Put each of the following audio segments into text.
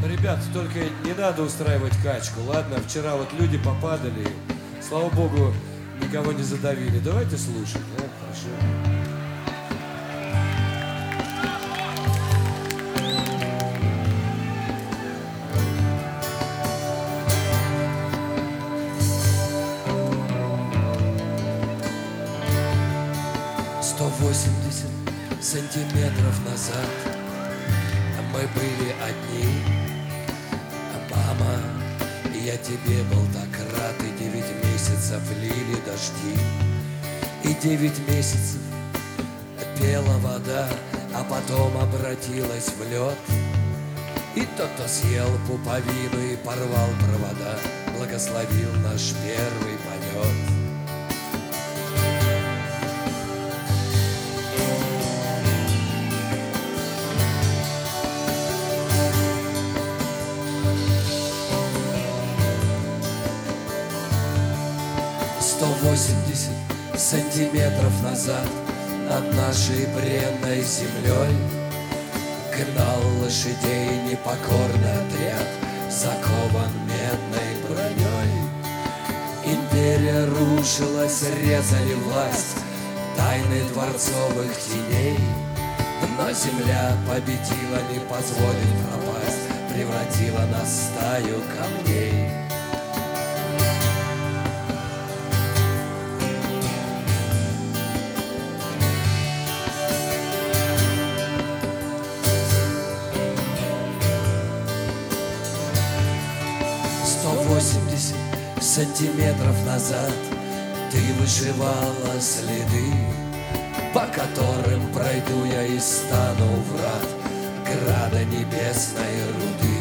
Ребят, только не надо устраивать качку, ладно? Вчера вот люди попадали, слава богу, никого не задавили. Давайте слушать, да? Хорошо. 180 сантиметров назад мы были одни. Мама, я тебе был так рад, и 9 месяцев лили дожди, и 9 месяцев пела вода, а потом обратилась в лед. И тот, кто съел пуповину и порвал провода, благословил наш первый полет. «180 сантиметров назад над нашей бренной землей гнал лошадей непокорный отряд, закован медной броней. Империя рушилась, резали власть тайны дворцовых теней, но земля победила, не позволит пропасть, превратила нас в стаю камней. «180 сантиметров назад ты вышивала следы, по которым пройду я и стану врат града небесной руды.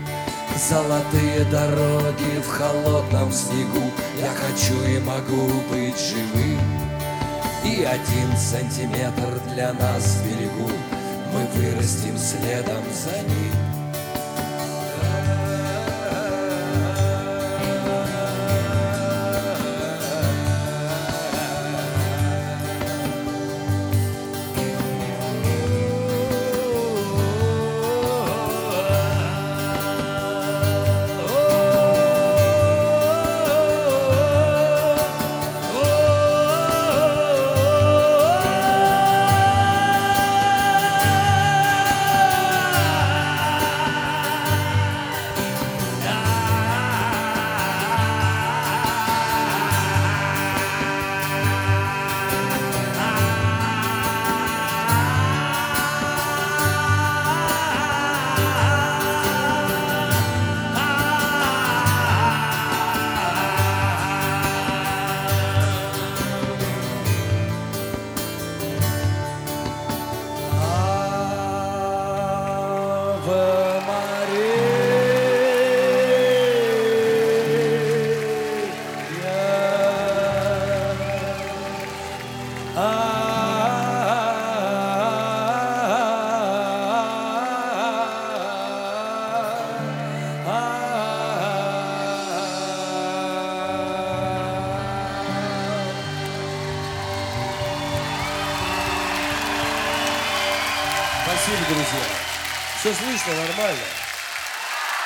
Золотые дороги в холодном снегу, я хочу и могу быть живым. И 1 сантиметр для нас в берегу, мы вырастем следом за ним». Спасибо, друзья. Все слышно, нормально.